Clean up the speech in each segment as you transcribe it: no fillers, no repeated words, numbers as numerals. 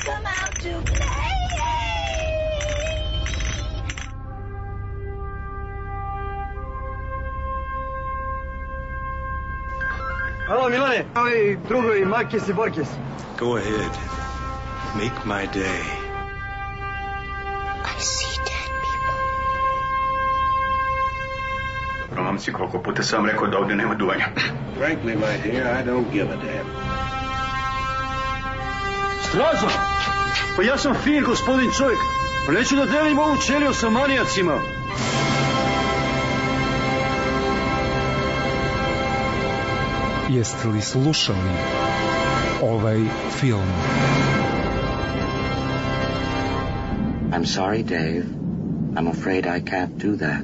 come out to play. Halo, Milane. Ovi drugovi, Makis i Borkis. Go ahead. Make my day. I see dead people. Dobro, momci, koliko puta sam vam rekao da ovdje nema duvanja. Frankly, my dear, I don't give a damn. Stražo! Pa ja sam fin, gospodin čovjek. Pa neću da delim ovu ćeliju sa manijacima. Jeste li slušali ovaj film? I'm sorry, Dave. I'm afraid I can't do that.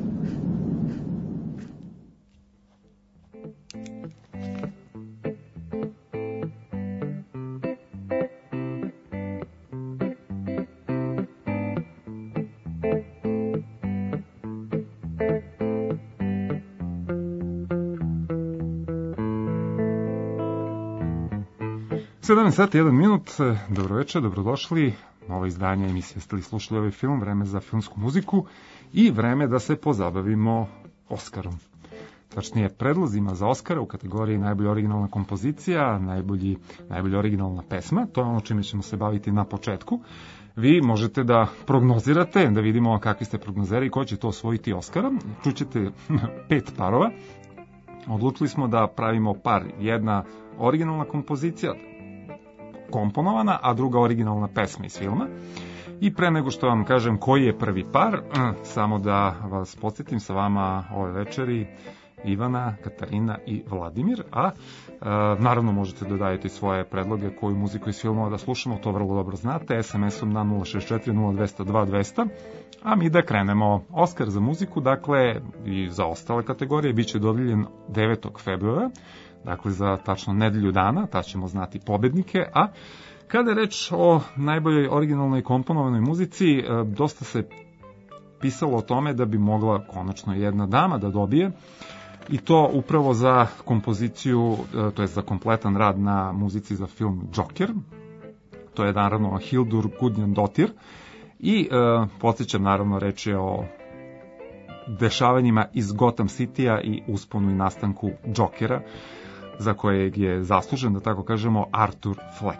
Sati 1 minut, dobro večer, dobrodošli. Ovo izdanje emisije Jeste li slušali ovaj film, vreme za filmsku muziku i vreme da se pozabavimo Oskarom. Tačnije, predlozima za Oskara u kategoriji najbolja originalna kompozicija, najbolja originalna pesma, to je ono čime ćemo se baviti na početku. Vi možete da prognozirate, da vidimo kakvi ste prognozeri i ko će to osvojiti Oskara. Čućete 5 parova. Odlučili smo da pravimo par, jedna originalna kompozicija, komponovana, a druga originalna pesma iz filma. I pre nego što vam kažem koji je prvi par, samo da vas podsjetim, sa vama ove večeri Ivana, Katarina i Vladimir, a naravno možete da dajete svoje predloge koju muziku iz filmova da slušamo, to vrlo dobro znate, SMS-om na 064 0200 200, a mi da krenemo. Oskar za muziku, dakle, i za ostale kategorije, bit će dodijeljen 9. februara, dakle za tačno nedelju dana, tad ćemo znati pobednike, a kada je reč o najboljoj originalnoj komponovanoj muzici, dosta se pisalo o tome da bi mogla konačno jedna dama da dobije, i to upravo za kompoziciju, to je za kompletan rad na muzici za film Joker, to je naravno Hildur Gudnadóttir, i podsjećam, naravno, reč je o dešavanjima iz Gotham City-a i usponu i nastanku Jokera, za kojeg je zaslužen, da tako kažemo, Arthur Fleck.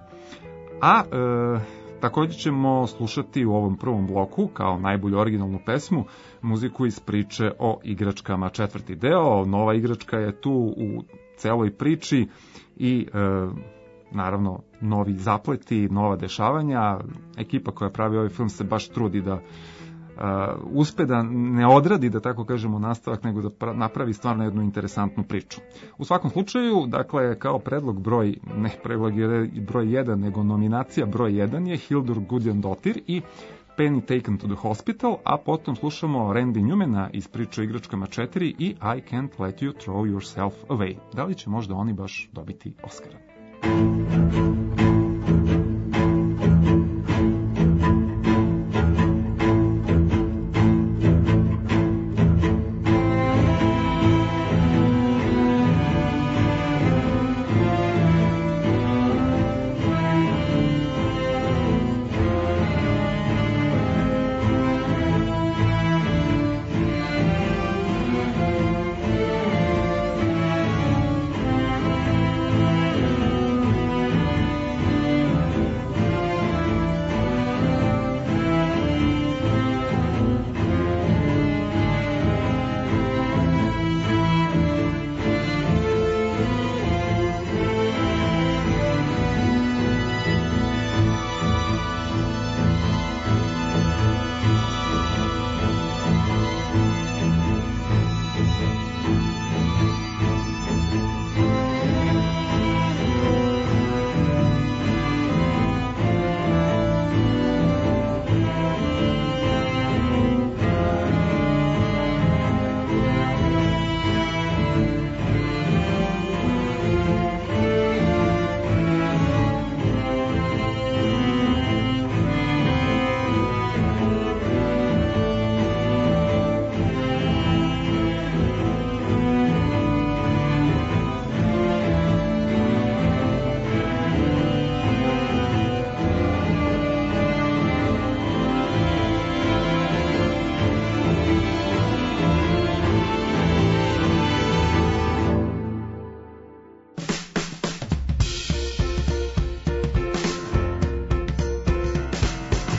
A također ćemo slušati u ovom prvom bloku, kao najbolju originalnu pesmu, muziku iz priče o igračkama, 4. deo. Nova igračka je tu u celoj priči i naravno novi zapleti, nova dešavanja. Ekipa koja pravi ovaj film se baš trudi da uspe da ne odradi, da tako kažemo, nastavak, nego da napravi stvarno jednu interesantnu priču. U svakom slučaju, dakle, kao predlog broj 1, nego nominacija broj 1 je Hildur Gudnadóttir i Penny Taken to the Hospital, a potom slušamo Randy Newmana iz priče o igračkama 4 i I Can't Let You Throw Yourself Away. Da li će možda oni baš dobiti Oscara?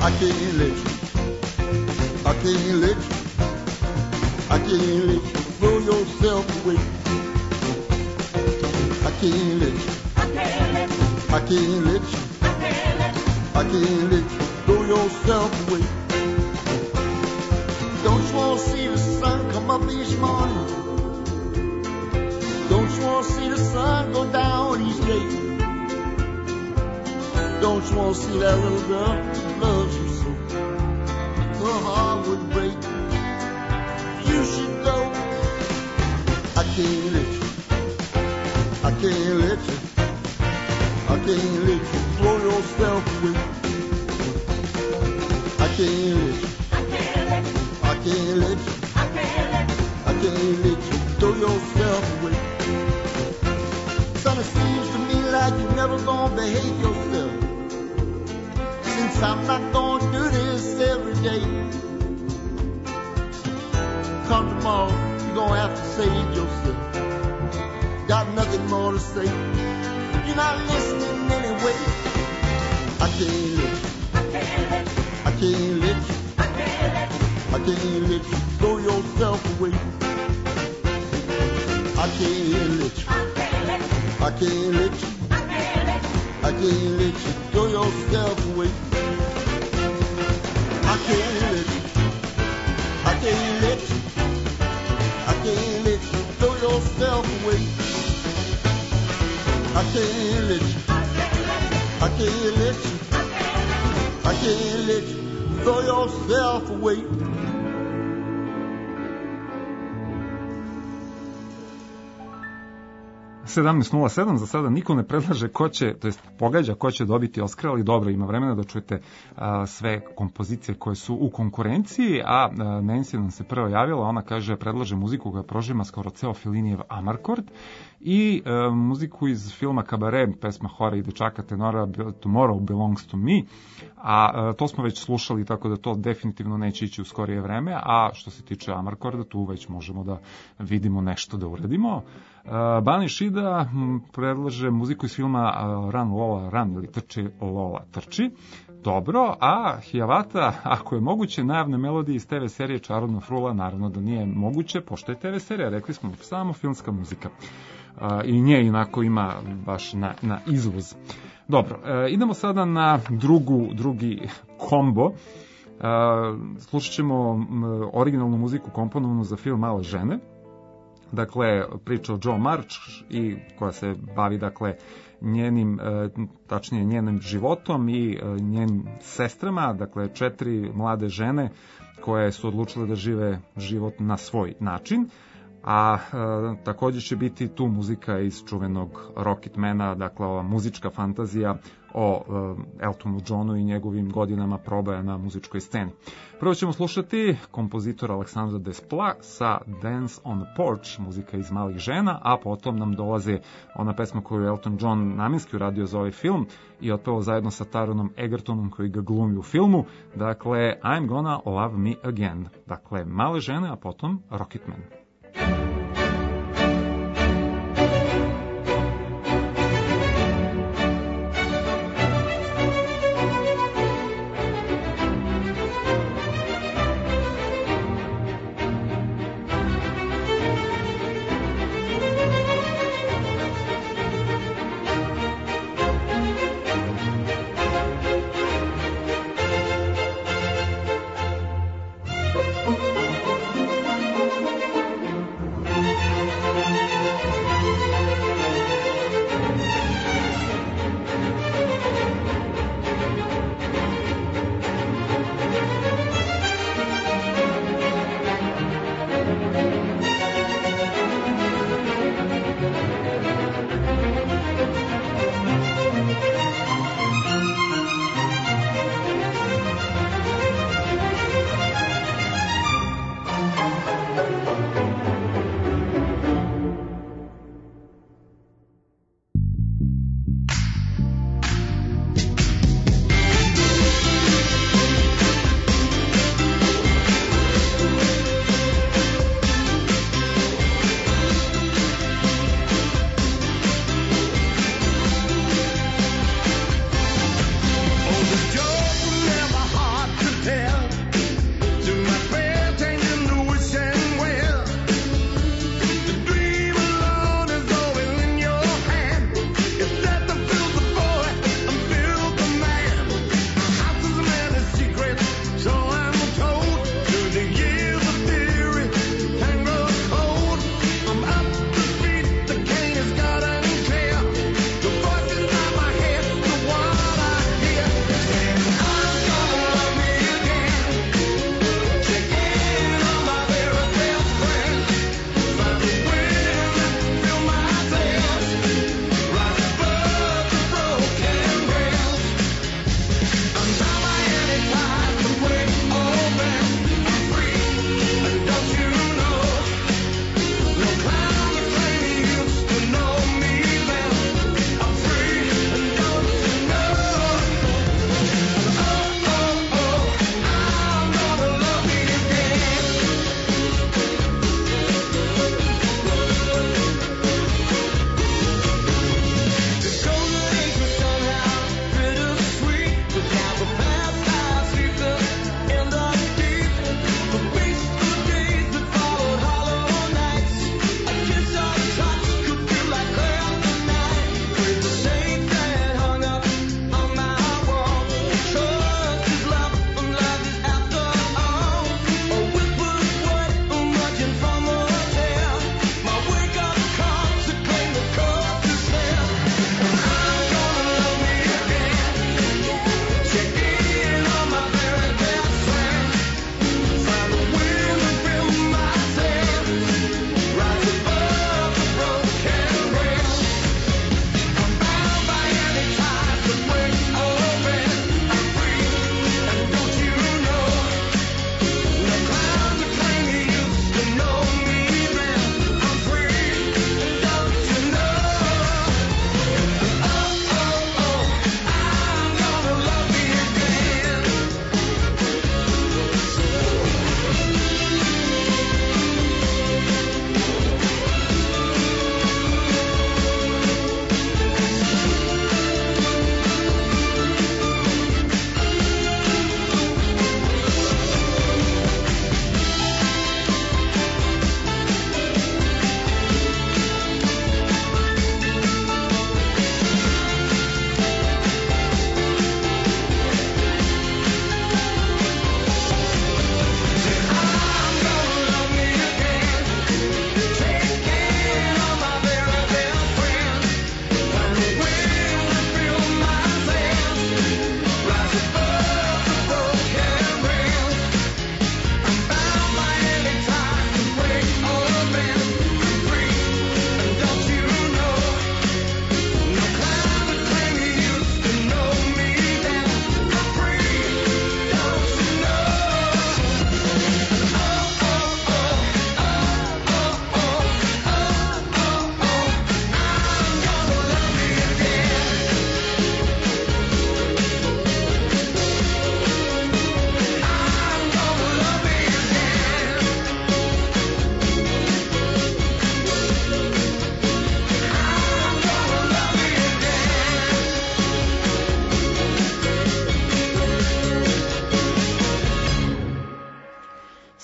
I can't let you. I can't let you. I can't let you throw yourself away. I can't let you. I can't let you. I can't let you throw yourself away. Don't you want to see the sun come up each morning? Don't you want to see the sun go down each day? Don't you want to see that little girl who loves you so? Her heart would break. You should go. I can't let you. I can't let you. I can't let you throw yourself away. I can't let you. I can't let you. I can't let you throw yourself away. Son, it seems to me like you never gonna behave yourself. Since I'm not gonna do this every day. Come tomorrow, you're gonna have to save yourself. Got nothing more to say. You're not listening anyway. I can't let you. I can't let you. I can't let you throw yourself away. I can't let you. I can't let you. I can't let you throw yourself away. I can't let you. I can't let you. I can't let you throw yourself away. I can't let you. I can't let you. I can't let you throw yourself away. 17:07, za sada niko ne predlaže ko će, to jest pogađa ko će dobiti Oskara, ali dobro, ima vremena da čujete sve kompozicije koje su u konkurenciji, a Nancy nam se prvo javila, ona kaže predlaže muziku koja prožima skoro ceo Fellinijev Amarcord i muziku iz filma Kabare, pesma Hora i dečaka tenora Tomorrow Belongs to Me, a to smo već slušali, tako da to definitivno neće ići u skorije vreme, a što se tiče Amarkorda, tu već možemo da vidimo nešto da uradimo. Bani Šida predlaže muziku iz filma Run Lola Run ili Trči Lola Trči. Dobro, a Hiawatha, ako je moguće, najavne melodije iz TV serije Čarobna frula, naravno da nije moguće, pošto je TV serija, rekli smo, samo filmska muzika. I nje inako ima baš na izvoz. Dobro, idemo sada na drugi kombo. Slušat ćemo originalnu muziku komponovanu za film Male žene. Dakle, priča o Joe March i koja se bavi, dakle, njenim životom i njenim sestrama, dakle 4 mlade žene koje su odlučile da žive život na svoj način. A također će biti tu muzika iz čuvenog Rocketmana, dakle ova muzička fantazija o Eltonu Johnu i njegovim godinama probaja na muzičkoj sceni. Prvo ćemo slušati kompozitora Aleksandra Desplat sa Dance on the Porch, muzika iz Malih žena, a potom nam dolaze ona pesma koju je Elton John namjenski uradio za ovaj film i otpevao zajedno sa Taronom Egertonom koji ga glumi u filmu, dakle I'm Gonna Love Me Again, dakle Male žene, a potom Rocketman.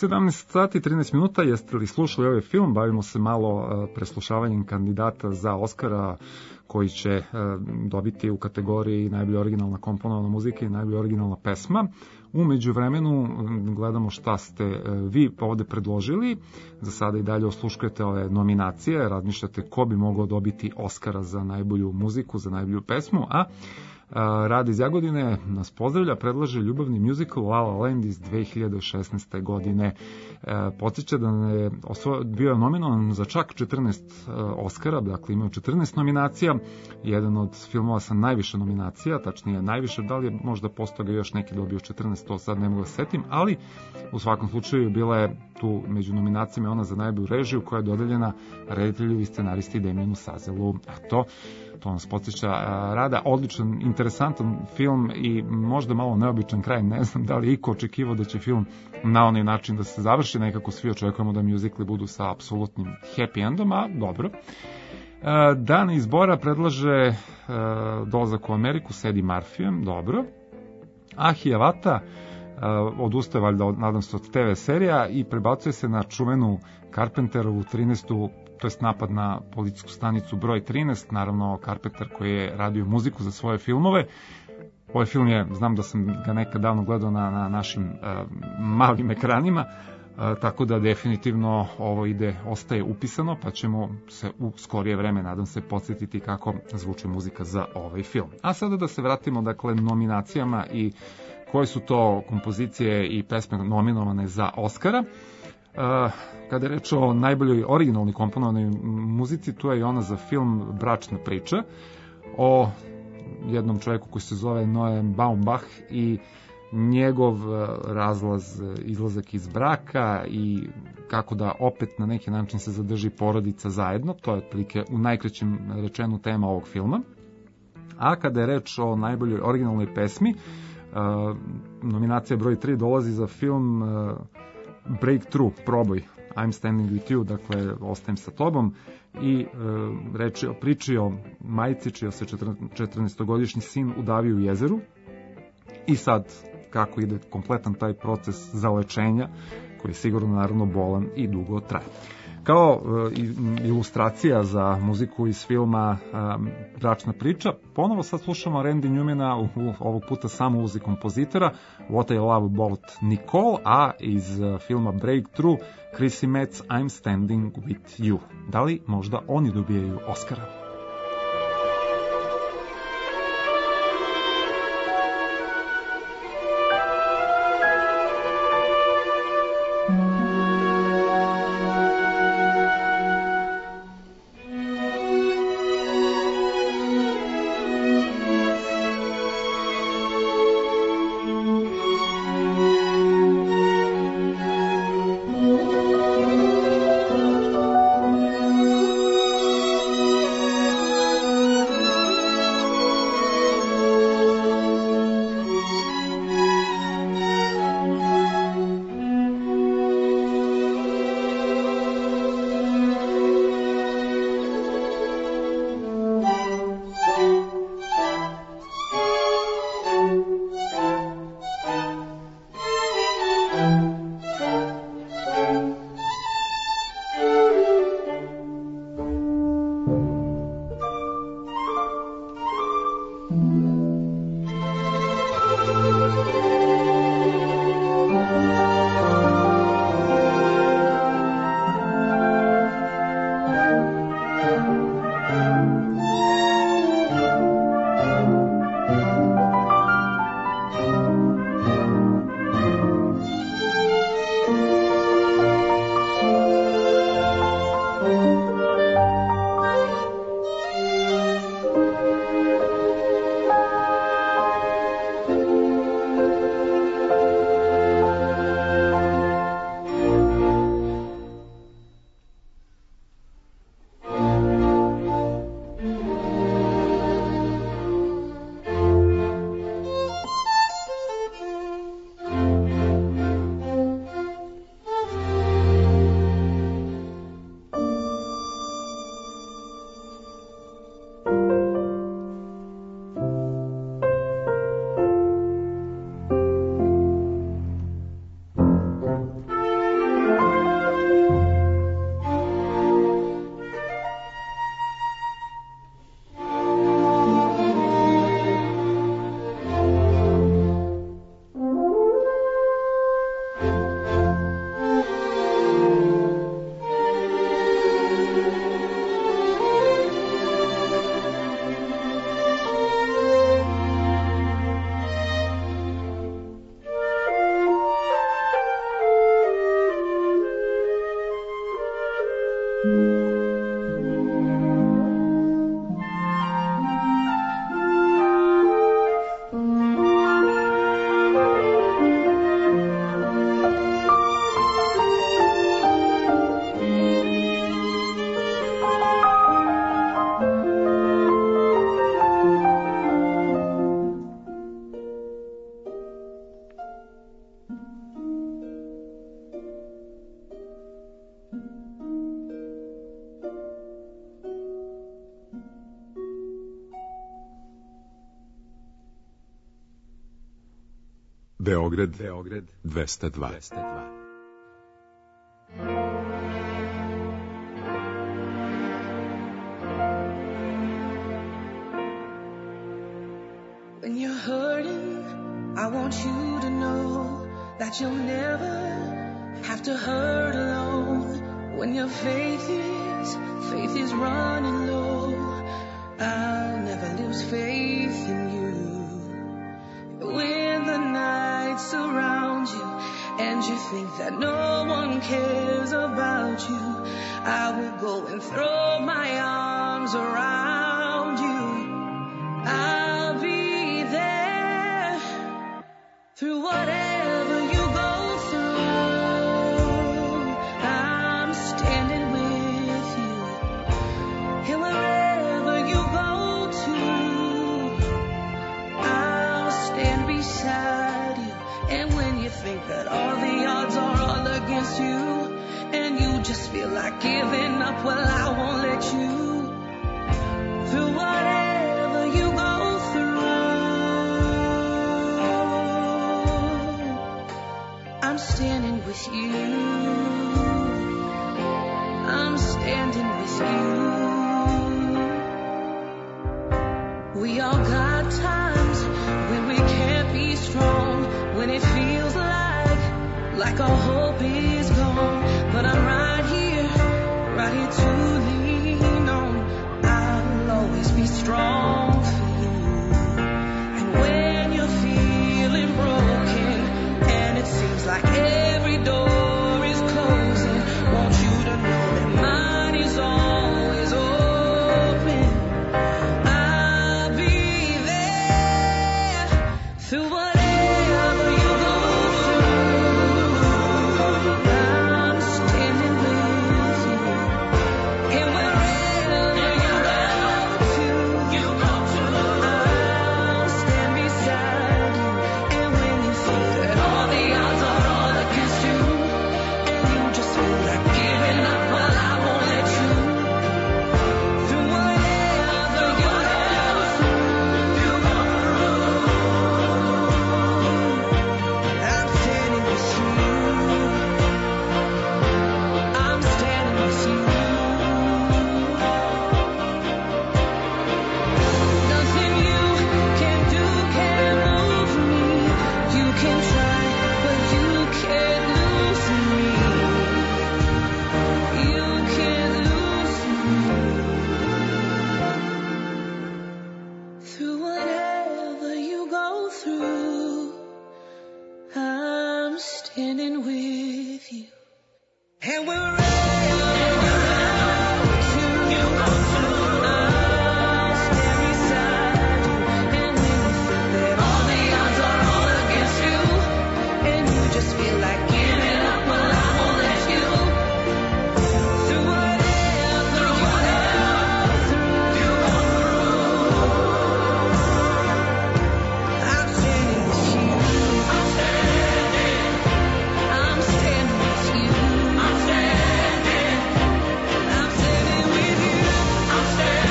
17 sati 13 minuta, jeste li slušali ovaj film? Bavimo se malo preslušavanjem kandidata za Oscara koji će dobiti u kategoriji najbolja originalna komponovana muzika i najbolja originalna pesma. U međuvremenu gledamo šta ste vi ovde predložili. Za sada i dalje osluškujete ove nominacije, razmišljate ko bi mogao dobiti Oscara za najbolju muziku, za najbolju pesmu, a Rade iz Jagodine nas pozdravlja, predlaže ljubavni muzikal La La Land iz 2016. godine. Podsjeća da je bio nominovan za čak 14 Oscara, dakle imao 14 nominacija, jedan od filmova sa najviše nominacija, tačnije najviše, da li je možda postoga još neki dobio 14, to sad ne mogu da setim, ali u svakom slučaju bila je tu među nominacijama ona za najbolju režiju koja je dodeljena reditelju i scenaristi Damienu Chazelu. To nas podsjeća Rada. Odličan, interesantan film i možda malo neobičan kraj. Ne znam da li iko očekivao da će film na onaj način da se završi. Nekako svi očekujemo da muzikli budu sa apsolutnim happy endom, a dobro. Dan izbora predlaže dolazak u Ameriku s Eddie Murphyjem, dobro. A Hiawatha odustaje valjda, nadam se, od TV serija i prebacuje se na čuvenu Carpenterovu 13. to jest napad na policijsku stanicu broj 13, naravno Carpenter koji je radio muziku za svoje filmove. Ovaj film je, znam da sam ga nekad davno gledao na našim malim ekranima, tako da definitivno ovo ostaje upisano, pa ćemo se u skorije vreme, nadam se, podsjetiti kako zvuči muzika za ovaj film. A sada da se vratimo, dakle, nominacijama i koje su to kompozicije i pesme nominovane za Oscara. Kada je reč o najboljoj originalnoj komponovanoj muzici, tu je i ona za film Bračna priča, o jednom čovjeku koji se zove Noam Baumbach i njegov izlazak iz braka i kako da opet na neki način se zadrži porodica zajedno. To je otprilike u najkraćem rečenu tema ovog filma. A kada je reč o najboljoj originalnoj pesmi, nominacija broj 3 dolazi za film Breakthrough, proboj, I'm Standing With You, dakle, ostajem sa tobom, i reč je o priči o majci čiji se 14-godišnji sin udavio u jezeru i sad kako ide kompletan taj proces zalečenja koji je sigurno naravno bolan i dugo traje. Kao ilustracija za muziku iz filma Bračna priča, ponovo sad slušamo Randy Newmana, ovog puta samo uzi kompozitora, What I Love About Nicole, a iz filma Breakthrough, Chrissy Metz, I'm Standing With You. Da li možda oni dobijaju Oscara? Beograd 202. When you're hurting, I want you to know that you'll never have to hurt alone. When your faith is running low, I'll never lose faith in you. When the night surrounds you and you think that no one cares about you, I will go and throw my arms around you. I'll be there through whatever you go through. I'm standing with you. And wherever you go to, I'll stand beside you. And when you think that all the odds are all against you, and you just feel like giving up, well, I won't let you. Through whatever you go through, I'm standing with you. I'm standing with you. We all got times when we can't be strong, when it feels like our hope is gone. But I'm right here to lean on. I'll always be strong for you. And when you're feeling broken and it seems like every door is closing, want you to know that mine is always open. I'll be there through whatever you go through. I'm standing with you. And wherever you go to, I'll stand beside you. And when you think that all the odds are all against you, and you just feel like giving up, well, I won't let you. Through whatever you go through, I'm standing with you. I'm standing with you. Nothing you can do can move me. You can try, but you can't lose me. You can't lose me. Through whatever you go through, I'm standing with you. And wherever you go to, I'll stand beside you. And when you think that all the odds are all against you, and you just feel like giving up, well, I won't let you. Through whatever you go through, I'm standing with you. I'm standing with you. I'm standing with you. I'm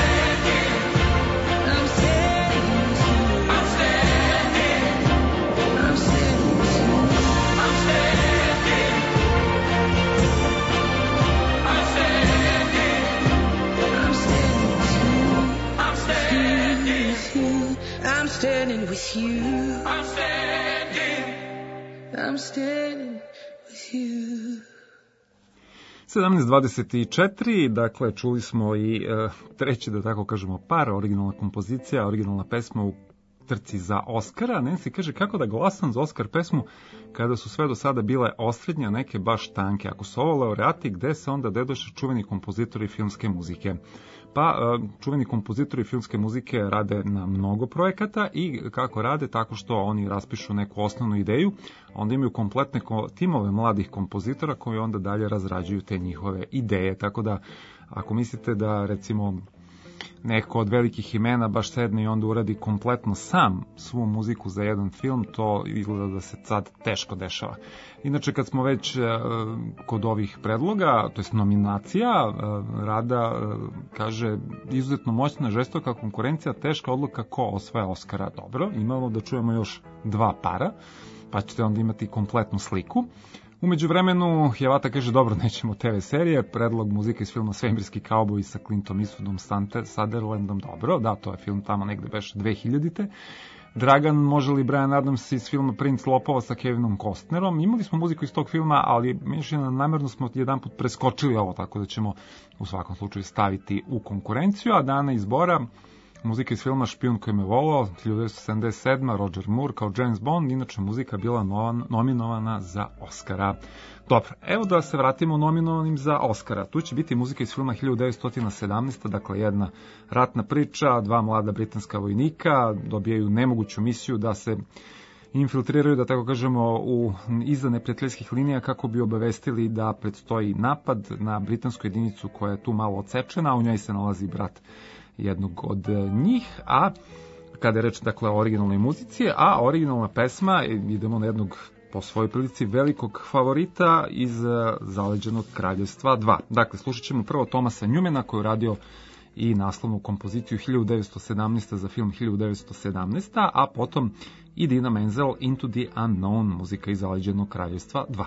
standing with you. I'm standing with you. I'm standing with you. I'm standing with you. 17:24, dakle čuli smo i treći, da tako kažemo, par, originalna kompozicija, originalna pesma u trci za Oskara. Nancy kaže kako da glasam za Oskar pesmu kada su sve do sada bile osrednje, a neke baš tanke. Ako su ovo laureati, gde se onda dedoše čuveni kompozitori filmske muzike? Pa, čuveni kompozitori filmske muzike rade na mnogo projekata i kako rade? Tako što oni raspišu neku osnovnu ideju, onda imaju kompletne timove mladih kompozitora koji onda dalje razrađuju te njihove ideje. Tako da, ako mislite da, recimo, neko od velikih imena baš sedne i onda uradi kompletno sam svu muziku za jedan film, to izgleda da se sad teško dešava. Inače, kad smo već kod ovih predloga, to jest nominacija, Rada kaže izuzetno moćna, žestoka konkurencija, teška odluka ko osvaja Oskara. Dobro, imamo da čujemo još dva para. pa ćete onda imati kompletnu sliku. U međuvremenu Jevata kaže, dobro, nećemo TV serije, predlog muzike iz filma Svemirski kauboj sa Clintom Eastwoodom, Sutherlandom, dobro, da, to je film tamo negde beš 2000-te. Dragan, može li Bryan Adams iz filma Princ lopova sa Kevinom Costnerom? Imali smo muziku iz tog filma, ali mišljeno namerno smo jedan put preskočili ovo, tako da ćemo u svakom slučaju staviti u konkurenciju, a dana izbora muzika iz filma Špijun koji me volao, 1977. Roger Moore kao James Bond, inače muzika bila nominovana za Oscara. Dobro, evo da se vratimo nominovanim za Oscara. Tu će biti muzika iz filma 1917. Dakle, jedna ratna priča, dva mlada britanska vojnika dobijaju nemoguću misiju da se infiltriraju, da tako kažemo, iza neprijateljskih linija kako bi obavestili da predstoji napad na britansku jedinicu koja je tu malo odsečena, a u njoj se nalazi brat jednog od njih, a kada je reč, dakle, o originalnoj muzici, a originalna pesma, idemo na jednog po svojoj prilici velikog favorita iz Zaleđenog kraljevstva 2. Dakle, slušat ćemo prvo Thomasa Newmana koji je radio i naslovnu kompoziciju 1917. za film 1917. a potom i Dina Menzel Into the Unknown, muzika iz Zaleđenog kraljevstva 2.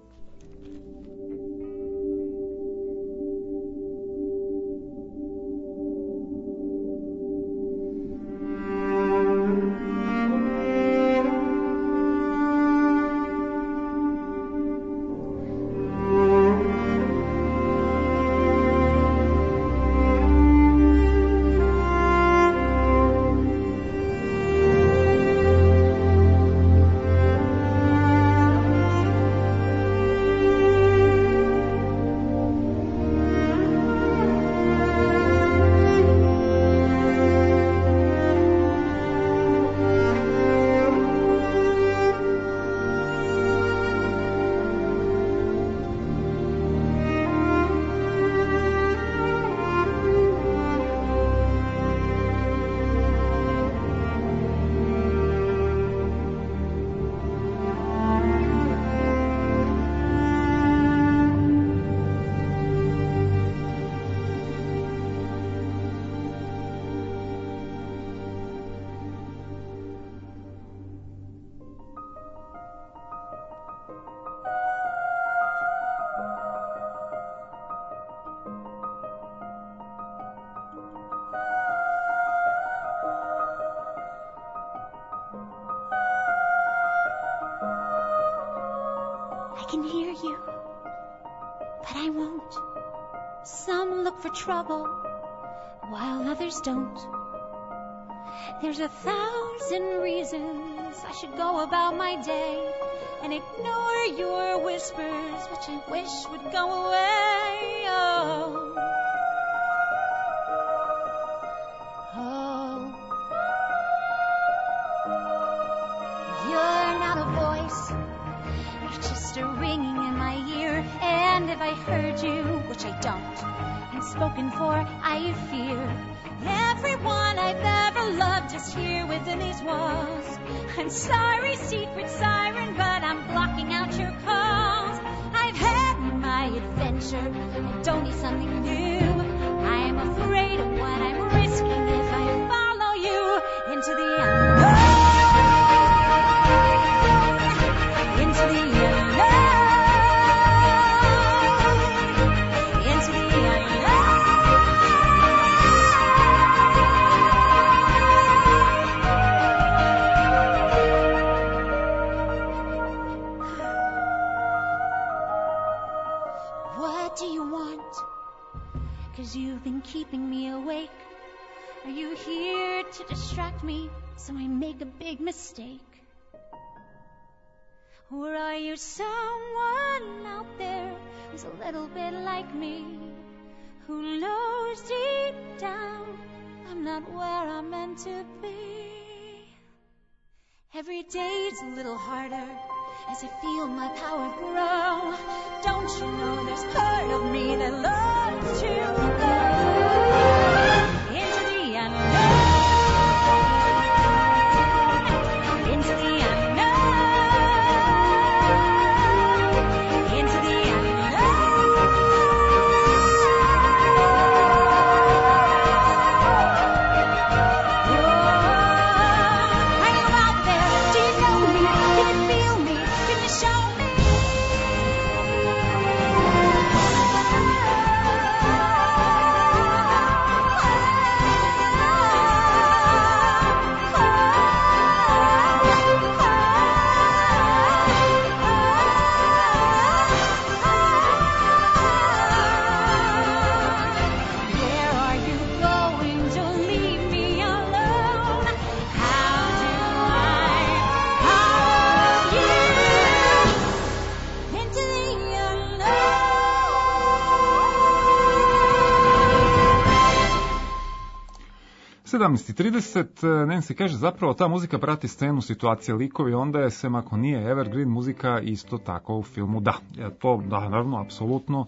Trouble while others don't. There's 1,000 reasons I should go about my day and ignore your whispers, which I wish would go away. Oh, oh, you're not a voice, you're just a ringing in my ear, and if I heard you, which I don't, spoken for, I fear everyone I've ever loved is here within these walls. I'm sorry, secret siren, but I'm blocking out your calls. I've had my adventure, I don't need something new. I'm afraid of what I'm risking if I follow you into the unknown. Into the unknown. You've been keeping me awake. Are you here to distract me so I make a big mistake? Or are you someone out there who's a little bit like me, who knows deep down I'm not where I'm meant to be? Every day's a little harder as I feel my power grow. Don't you know there's part of me that loves to go into the unknown, into the unknown, into the unknown. Oh, are you out there? Do you know me? Can you feel 17:30, Nancy kaže, zapravo ta muzika prati scenu, situacije, likovi, onda je, sem ako nije evergreen muzika, isto tako u filmu, da. To, da, naravno, apsolutno.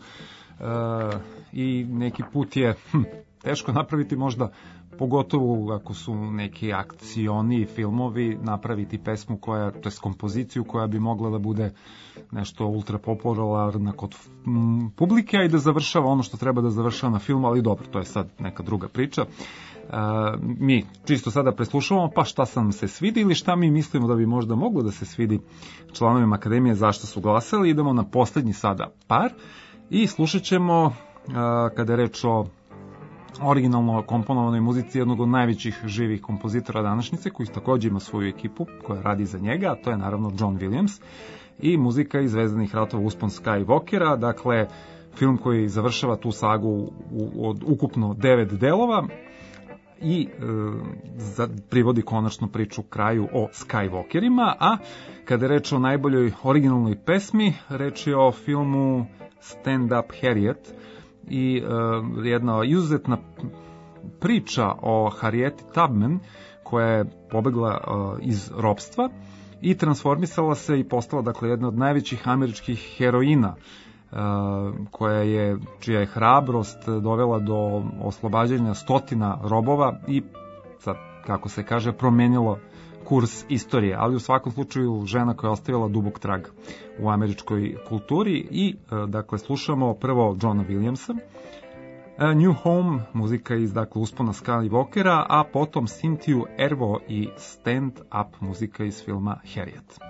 I neki put je teško napraviti možda, pogotovo ako su neki akcioni filmovi, napraviti pesmu koja, to je kompoziciju koja bi mogla da bude nešto ultra popularna kod publike, a i da završava ono što treba da završava na filmu, ali dobro, to je sad neka druga priča. Mi čisto sada preslušavamo, pa šta sam se svidi ili šta mi mislimo da bi možda moglo da se svidi članovima Akademije, zašto su glasali. Idemo na poslednji sada par i slušat ćemo, kada je reč o originalno komponovanoj muzici, jednog od najvećih živih kompozitora današnjice, koji takođe ima svoju ekipu koja radi za njega, a to je naravno John Williams, i muzika iz Zvezdanih ratova Uspon Skywalkera, dakle film koji završava tu sagu od ukupno 9 delova i privodi konačno priču kraju o Skywalkerima. A kada je reč o najboljoj originalnoj pesmi, reč je o filmu Stand Up Harriet, i jedna izuzetna priča o Harrieti Tubman, koja je pobegla iz ropstva i transformisala se i postala, dakle, jedna od najvećih američkih heroina, čija je hrabrost dovela do oslobađanja stotina robova i, sad, kako se kaže, promenilo kurs istorije, ali u svakom slučaju žena koja je ostavila dubok trag u američkoj kulturi. I, dakle, slušamo prvo Johna Williamsa, New Home, muzika iz, dakle, Uspona Skywalkera, a potom Cynthia Erivo i Stand Up, muzika iz filma Harriet.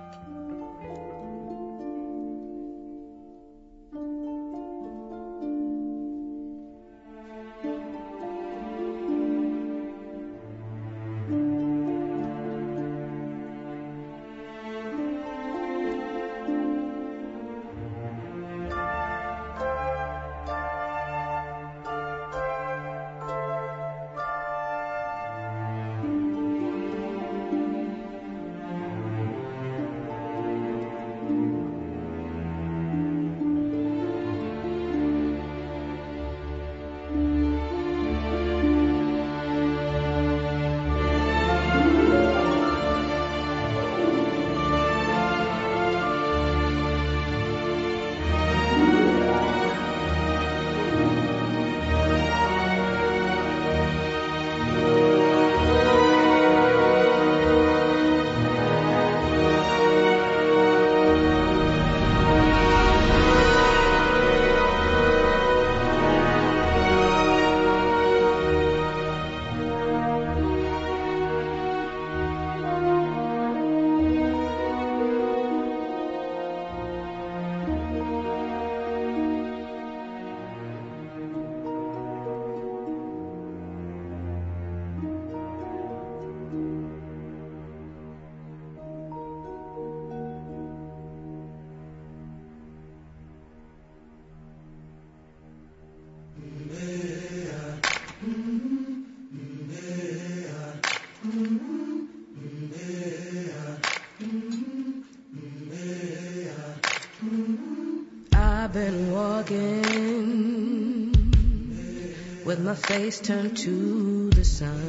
Been walking with my face turned to the sun.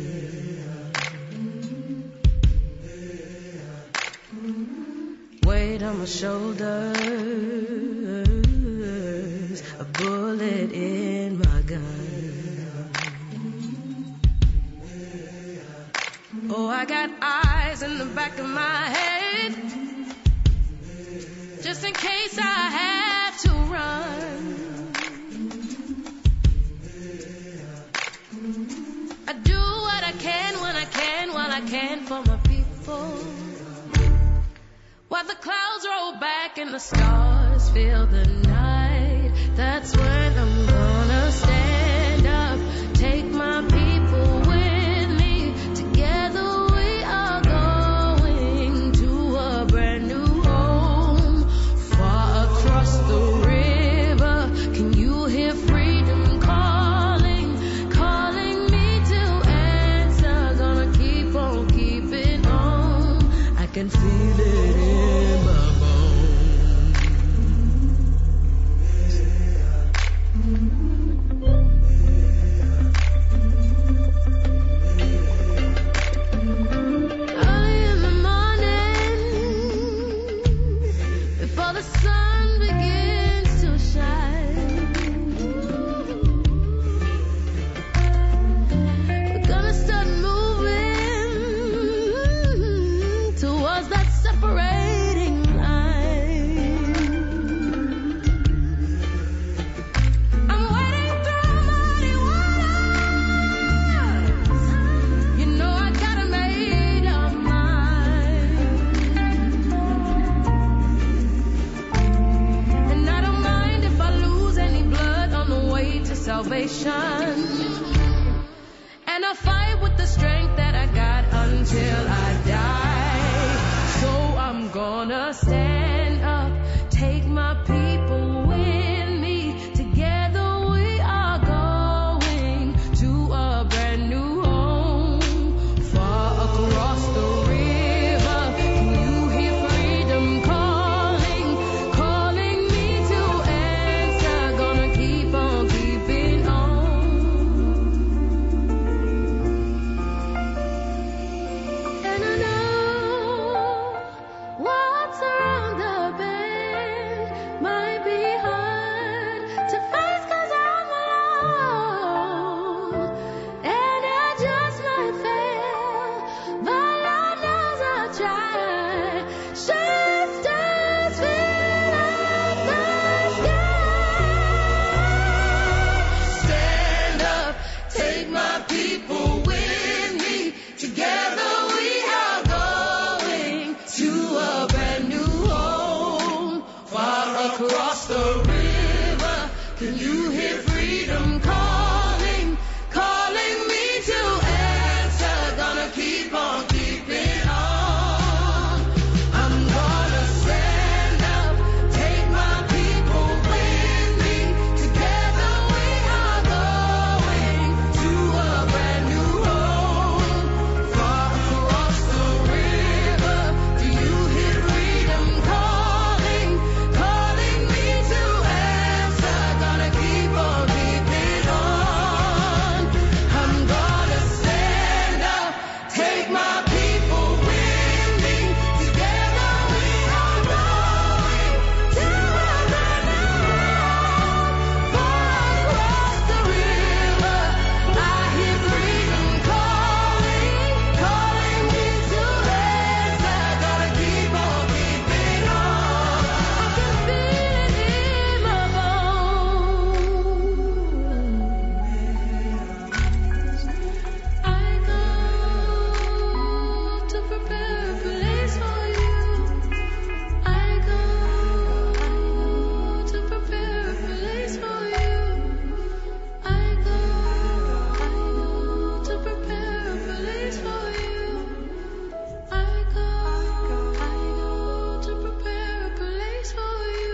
Weight on my shoulders, a bullet in my gun. Oh, I got eyes in the back of my head, just in case I have to run. I do what I can when I can, while I can for my people. While the clouds roll back and the stars fill the night, that's when I'm gonna stand up, take my people with me. Together we are going to a brand new home, far across the river. Can you hear freedom calling, calling me to answer? Gonna keep on keeping on. I can feel it in my bones. stand up, take my people with me. Together we are going to a brand new home, far across the river. Can you hear freedom calling, calling me to answer? Gonna keep on keeping on. And I know what's around the bend might be hard to face 'cause I'm alone, and I just might fail, but Lord knows I'll try. Shifters fill up the sky. Stand up, take my people with me. Together we are going to a brand new home, far across the river. Can you hear freedom calling, calling me to answer? Gonna keep on keeping on. I'm gonna stand up, take my people with me. Together we are going to a brand new home, far across the river. Do you hear freedom calling, calling me to answer? Gonna keep on keeping on. I'm gonna stand up, take my people with me. Together we are going to a brand new home, far across the river. I hear freedom calling, calling me to answer. Gotta keep on keeping on. I can feel it in my bones. I go to prepare a place for you. I go to prepare a place for you. I go to prepare a place for you. I go to prepare a place for you.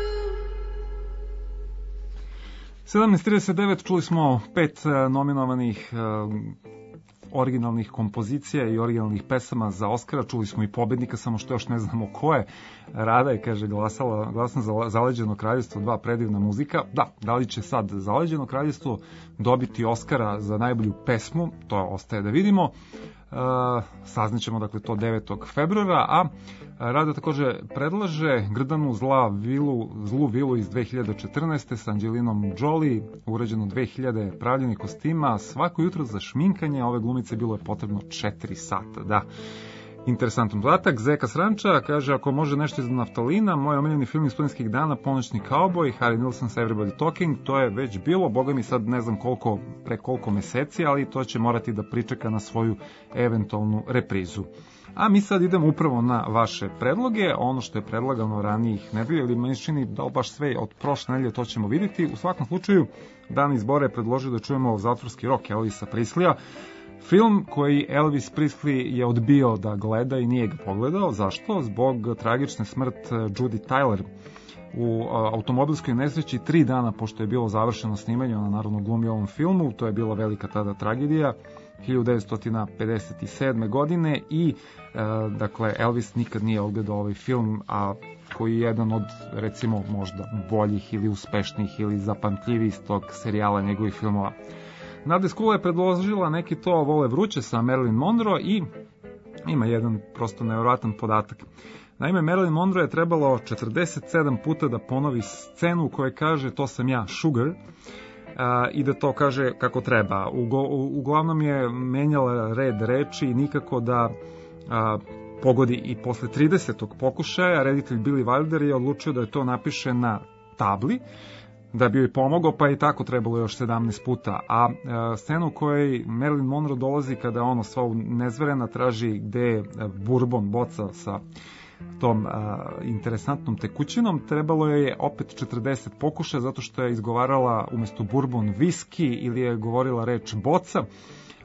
17:39 čuli smo 5 nominovanih originalnih kompozicija i originalnih pesama za Oskara. Čuli smo i pobednika, samo što još ne znamo ko je. Rada je, kaže, glasna za Zaleđeno kraljevstvo, 2 predivna muzika. Da li će sad Zaleđeno kraljevstvo dobiti Oskara za najbolju pesmu, to ostaje da vidimo. Saznaćemo dakle to 9. februara, a Rada takođe predlaže Grdanu zlu vilu iz 2014. sa Angelinom Jolie, urađeno 2000 pravljenih kostima. Svako jutro za šminkanje ove glumice bilo je potrebno 4 sata. Da, interesantan dodatak. Zeka Sranča kaže, ako može nešto iz naftalina, moj omiljeni film iz studentskih dana, Ponoćni kauboj, Harry Nilsson sa Everybody Talking, to je već bilo, boga mi sad ne znam pre koliko meseci, ali to će morati da pričeka na svoju eventualnu reprizu. A mi sad idemo upravo na vaše predloge, ono što je predlagano ranijih nedelja, ili meni čini da baš sve od prošle nedelje, to ćemo vidjeti. U svakom slučaju, Dan izbora je predložio da čujemo Zatvorski rok Elvisa Prisleya, film koji Elvis Presley je odbio da gleda i nije ga pogledao. Zašto? Zbog tragične smrt Judy Tyler u automobilskoj nesreći 3 dana pošto je bilo završeno snimanje. Ona naravno glumi u ovom filmu, to je bila velika tada tragedija 1957. godine i dakle Elvis nikad nije odgledao ovaj film, a koji je jedan od recimo možda boljih ili uspešnijih ili zapamtljivih tog serijala njegovih filmova. Nade Skula je predložila Neki to vole vruće sa Marilyn Monroe i ima jedan prosto nevjerojatan podatak. Naime, Marilyn Monroe je trebalo 47 puta da ponovi scenu u kojoj kaže to sam ja, Sugar, i da to kaže kako treba. Uglavnom je menjala red reči i nikako da pogodi i posle 30. pokušaja reditelj Billy Wilder je odlučio da je to napiše na tabli, da bi joj pomogao, pa i tako trebalo još 17 puta. A scenu u kojoj Marilyn Monroe dolazi kada ono sva nezverena traži gde je bourbon boca sa tom interesantnom tekućinom, trebalo je opet 40 pokušaja zato što je izgovarala umesto bourbon viski ili je govorila reč boca,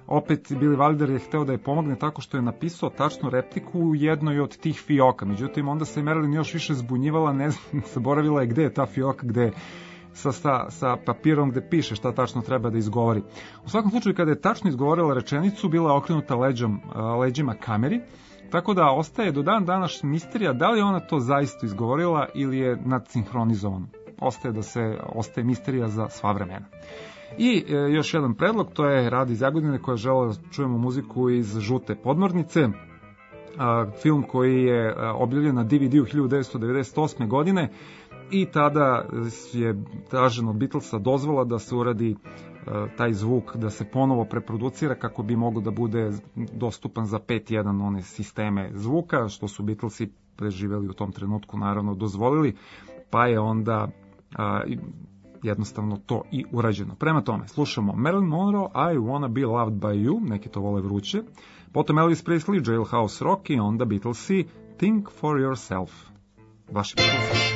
opet Billy Wilder je hteo da je pomogne tako što je napisao tačnu repliku u jednoj od tih fioka. Međutim, onda se Marilyn još više zbunjivala, ne znam, zaboravila je gde je ta fioka, gde je sa papirom gde piše šta tačno treba da izgovori. U svakom slučaju, kada je tačno izgovorila rečenicu, bila je okrenuta leđima kameri, tako da ostaje do dan danas misterija da li ona to zaista izgovorila ili je nadsinhronizovano. Ostaje misterija za sva vremena. I još jedan predlog, to je Rada iz Jagodine koja žele da čujemo muziku iz Žute podmornice, film koji je objavljen na DVD-u 1998. godine i tada je traženo od Beatlesa dozvola da se uradi taj zvuk, da se ponovo preproducira kako bi moglo da bude dostupan za 5.1 one sisteme zvuka, što su Beatlesi preživeli u tom trenutku naravno dozvolili, pa je onda jednostavno to i urađeno. Prema tome, slušamo Marilyn Monroe, I Wanna Be Loved By You, neki to vole vruće, potom Elvis Presley, Jailhouse Rock i onda Beatlesi, Think For Yourself. Vaši Beatlesi.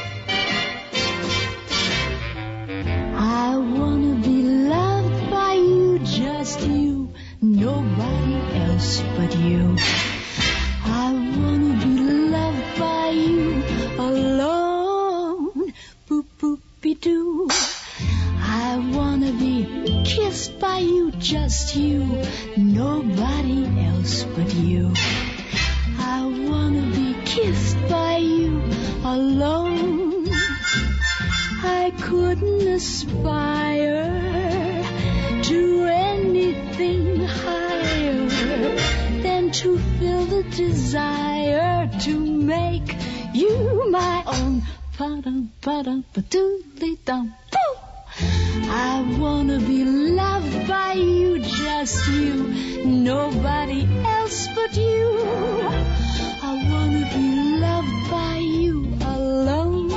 I wanna be loved by you, just you, nobody else but you. I wanna be loved by you alone, boop boop be doo. I wanna be kissed by you, just you, nobody else but you. I wanna be kissed by you alone. I couldn't aspire to anything higher than to feel the desire to make you my own. I wanna be loved by you, just you, nobody else but you. I wanna be loved by you alone.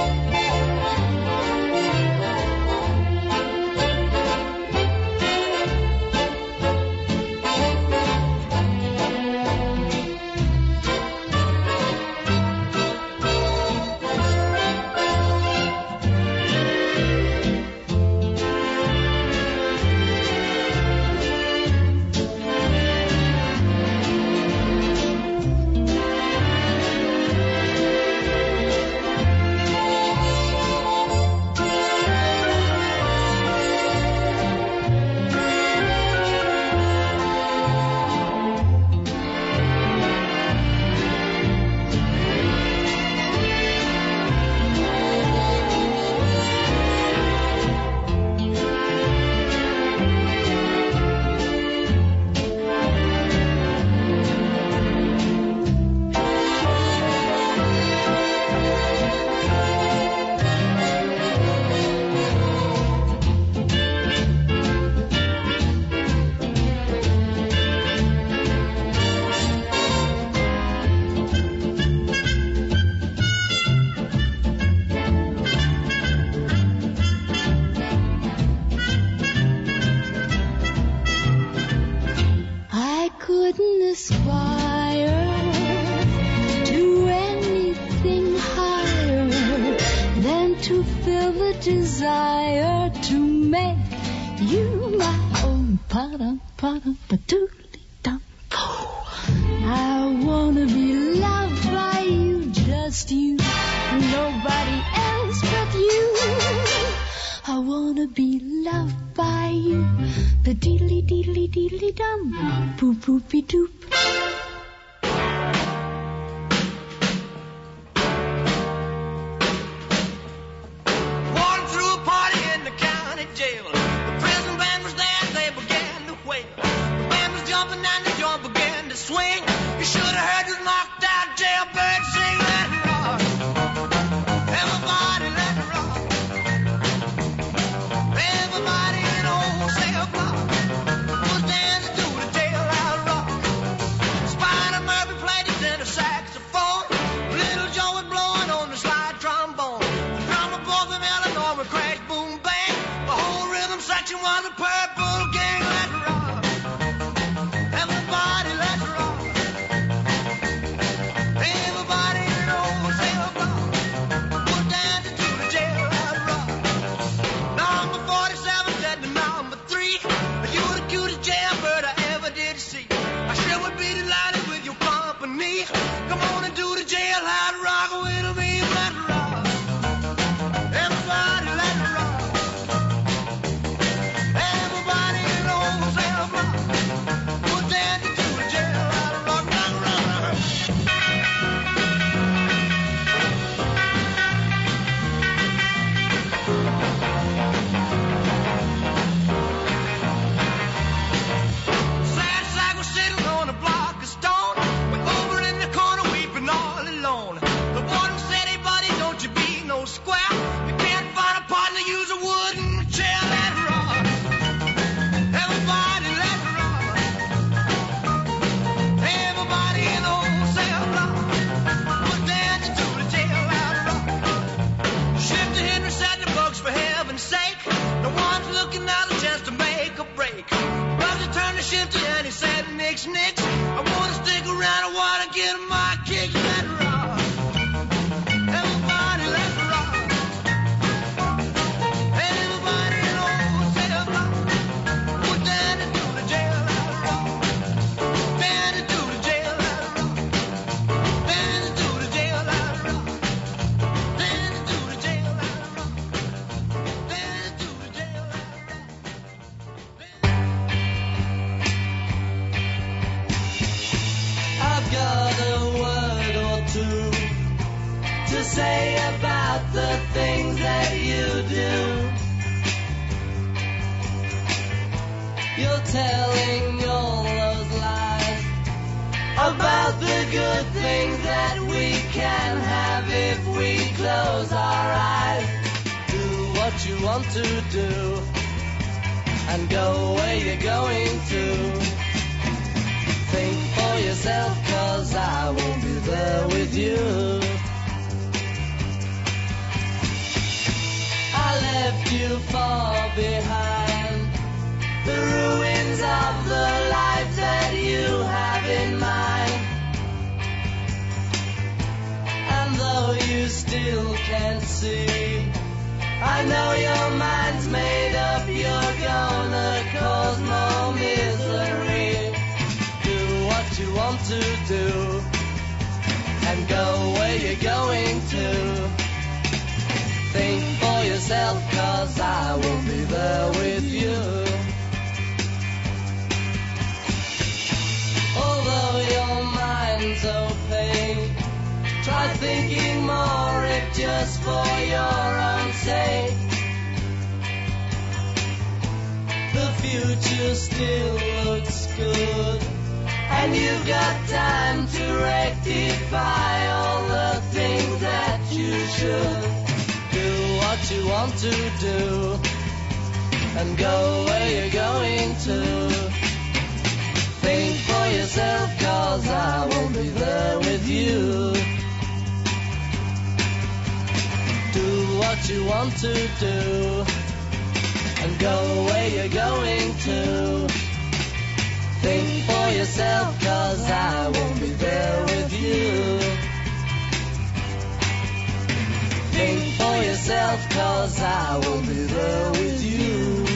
Desire to make you my own. I wanna be loved by you, just you, nobody else but you. I wanna be loved by you, the diddly diddly diddly dum, poop poopy doop. say about the things that you do? You're telling all those lies about the good things that we can have if we close our eyes. Do what you want to do and go where you're going to. Think for yourself, 'cause I won't be there with you. I left you far behind, the ruins of the life that you have in mind. And though you still can't see, I know your mind's made up, you're gonna cause more misery. Do what you want to do and go where you're going to. Think for yourself, 'cause I won't be there with you. Although your mind's opaque, try thinking more if just for your own sake. The future still looks good, and you've got time to rectify all the things that you should. Do what you want to do and go where you're going to. Think for yourself, 'cause I won't be there with you. Do what you want to do and go where you're going to. Think for yourself, 'cause I won't be there with you. Think for yourself, 'cause I won't be there with you.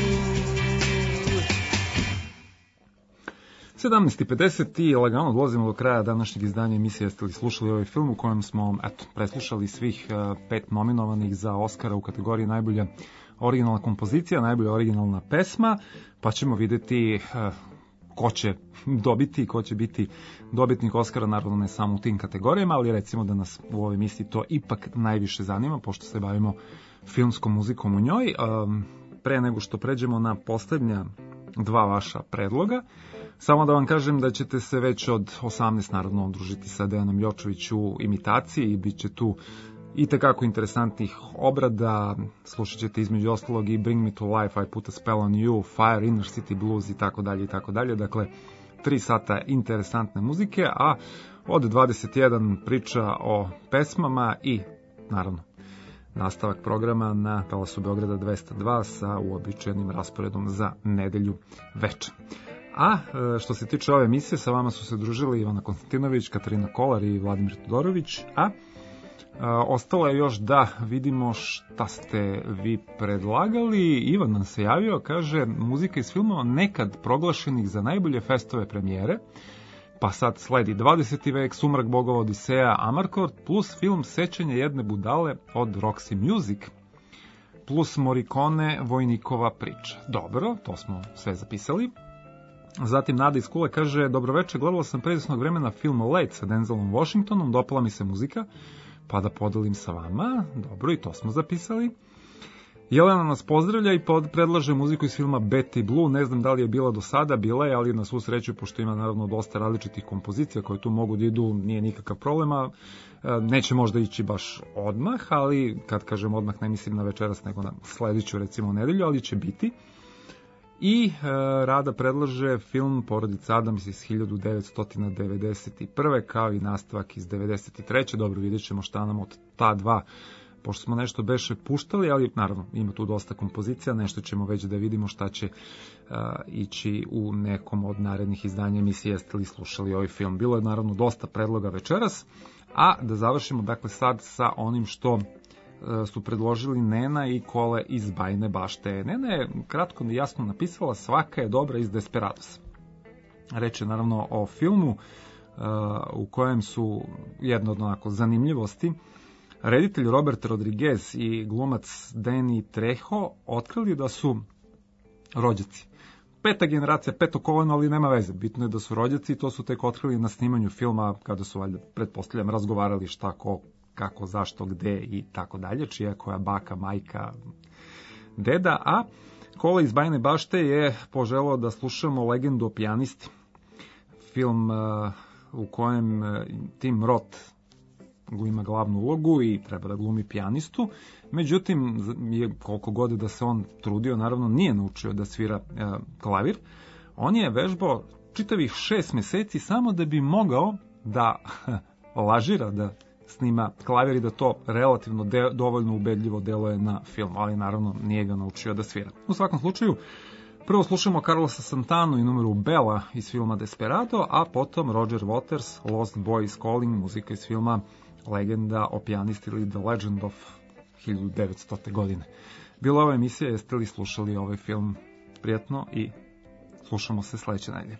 17:50 i lagano dolazimo do kraja današnjeg izdanja emisije. Jeste li slušali ovaj film u kojem smo preslušali svih 5 nominovanih za Oscara u kategoriji najbolja originalna kompozicija, najbolja originalna pesma, pa ćemo vidjeti ko će dobiti, ko će biti dobitnik Oscara, naravno ne samo u tim kategorijama, ali recimo da nas u ovoj emisiji to ipak najviše zanima, pošto se bavimo filmskom muzikom u njoj. Pre nego što pređemo na posljednja 2 vaša predloga, samo da vam kažem da ćete se već od 18 naravno družiti sa Dejanom Ljočević u imitaciji i bit će tu i tekako interesantnih obrada. Slušat ćete između ostalog i Bring Me to Life, I Put a Spell on You, Fire, Inner City Blues i tako dalje i tako dalje. Dakle, 3 sata interesantne muzike, a od 21 priča o pesmama i naravno nastavak programa na Talasu Beograda 202 sa uobičajenim rasporedom za nedelju večer. A što se tiče ove emisije, sa vama su se družili Ivana Konstantinović, Katarina Kolar i Vladimir Todorović, a ostalo je još da vidimo šta ste vi predlagali. Ivan nam se javio, kaže, muzika iz filmova nekad proglašenih za najbolje festove premijere, pa sad sledi 20. vek, Sumrak bogova, Odiseja, Amarcord, plus film Sećanje jedne budale od Roxy Music, plus Morricone, Vojnikova priča. Dobro, to smo sve zapisali. Zatim Nada iz Kule kaže, dobroveče, gledala sam pre izvesnog vremena film Late sa Denzelom Washingtonom, dopala mi se muzika, pa da podelim sa vama. Dobro, i to smo zapisali. Jelena nas pozdravlja i predlaže muziku iz filma Betty Blue. Ne znam da li je bila do sada, bila je, ali na svu sreću, pošto ima naravno dosta različitih kompozicija koje tu mogu da idu, nije nikakav problema. Neće možda ići baš odmah, ali kad kažem odmah ne mislim na večeras, nego na sledeću recimo nedelju, ali će biti. I Rada predlaže film Porodica Adams iz 1991. kao i nastavak iz 1993. Dobro, vidjet ćemo šta nam od ta dva, pošto smo nešto beše puštali, ali naravno ima tu dosta kompozicija, nešto ćemo već da vidimo šta će ići u nekom od narednih izdanja emisije. Jeste li slušali ovaj film? Bilo je naravno dosta predloga večeras, a da završimo dakle sad sa onim što su predložili Nena i Kole iz Bajine Bašte. Nena je kratko i jasno napisala, svaka je dobra iz Desperados. Reč je naravno o filmu u kojem su jedno od onako zanimljivosti. Reditelj Robert Rodriguez i glumac Danny Trejo otkrili da su rođaci. 5. generacija, 5. koleno, ali nema veze. Bitno je da su rođaci i to su tek otkrili na snimanju filma kada su, valjda, pretpostavljam, razgovarali šta ko kako, zašto, gde i tako dalje, čija je koja baka, majka, deda, a Kola iz Bajine bašte je poželao da slušamo Legendu o pijanisti, film u kojem Tim Roth ima glavnu ulogu i treba da glumi pijanistu. Međutim, koliko god da se on trudio, naravno nije naučio da svira klavir. On je vežbao čitavih 6 meseci samo da bi mogao da lažira, da snima klavir i da to relativno dovoljno ubedljivo deluje na film, ali naravno nije ga naučio da svira. U svakom slučaju, prvo slušamo Carlosa Santanu i numeru Bella iz filma Desperado, a potom Roger Waters, Lost Boys Calling, muzika iz filma Legenda o pijanisti ili The Legend of 1900. godine. Bila ova emisija, jeste li slušali ovaj film? Prijetno i slušamo se sledeće nedelje.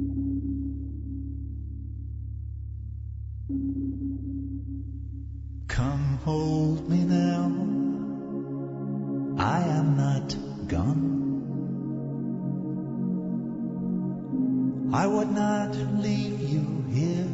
Come hold me now, I am not gone. I would not leave you here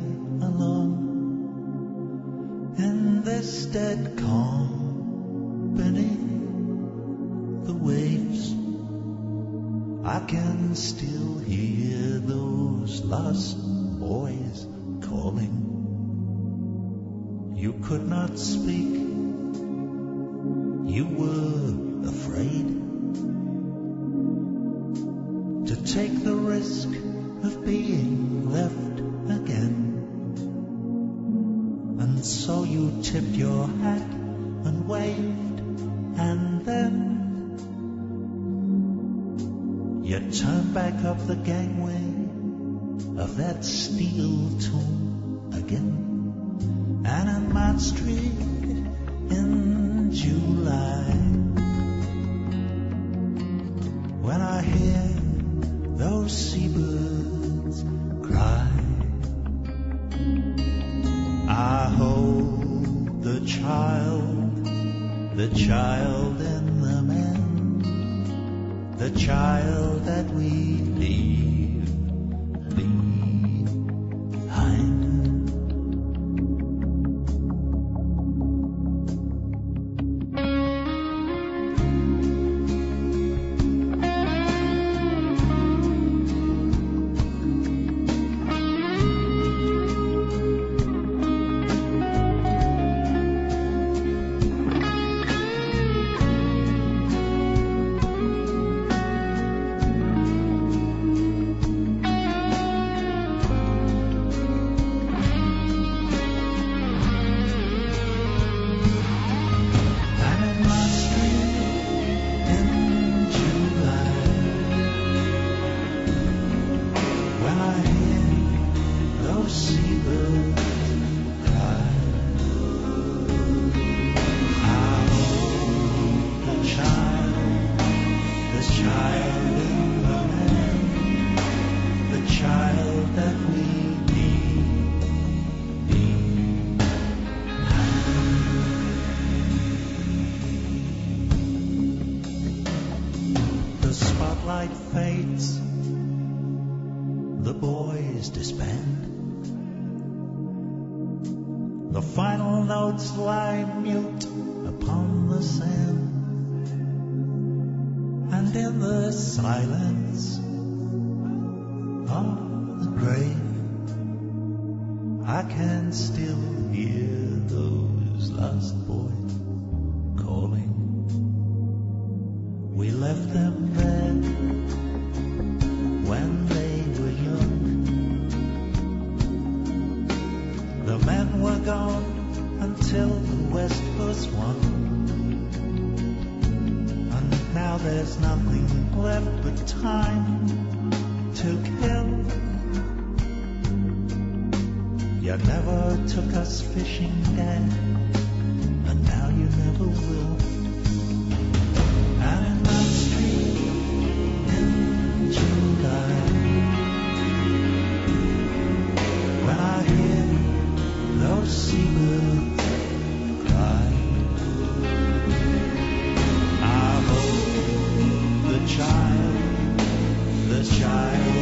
alone in this dead calm beneath the waves. I can still hear those lost boys calling. You could not speak, you were afraid to take the risk of being left again. And so you tipped your hat and waved, and then you turned back up the gangway of that steel tomb again. And in Mott Street in July, when I hear those seabirds cry, I hold the child in the men, the child that we leave behind. Lie mute upon the sand, and in the silence of the grave I can still hear those lost boys calling. We left them there when they were young. The men were gone until the West was won, and now there's nothing left but time to kill. You never took us fishing, Dad, and now you never will. And in Mott Street in July, when I hear those seabirds child